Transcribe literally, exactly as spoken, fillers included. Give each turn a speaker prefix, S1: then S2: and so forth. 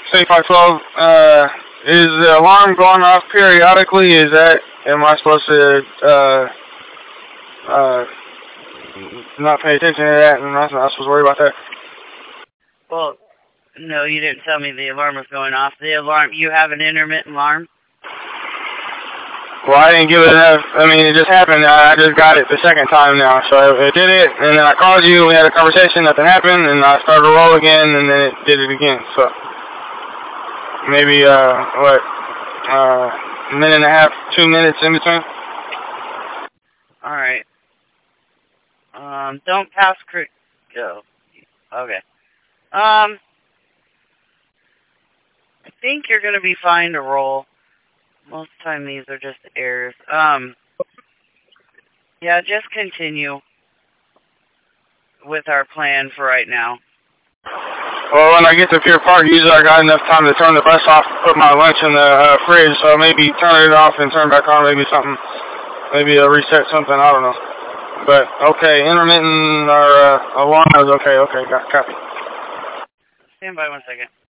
S1: seventy-five twelve, uh, is the alarm going off periodically? Is that, am I supposed to, uh, uh, not pay attention to that and I'm not, not supposed to worry about that?
S2: Well, no, you didn't tell me the alarm was going off. The alarm, you have an intermittent alarm?
S1: Well, I didn't give it enough. I mean, it just happened. I just got it the second time now. So it did it, and then I called you, we had a conversation, nothing happened, and I started to roll again, and then it did it again. So maybe, uh, what, uh, a minute and a half, two minutes in between?
S2: All right. Um, don't pass cr- go. Okay. Um, I think you're going to be fine to roll. Most of the time these are just errors. Um, yeah, just continue with our plan for right now.
S1: Well, when I get to Pier Park, usually I got enough time to turn the bus off, put my lunch in the uh, fridge, so maybe turn it off and turn it back on, maybe something, maybe a reset something, I don't know. But, okay, intermittent or uh, alarm is okay, okay, got copy.
S2: Stand by one second.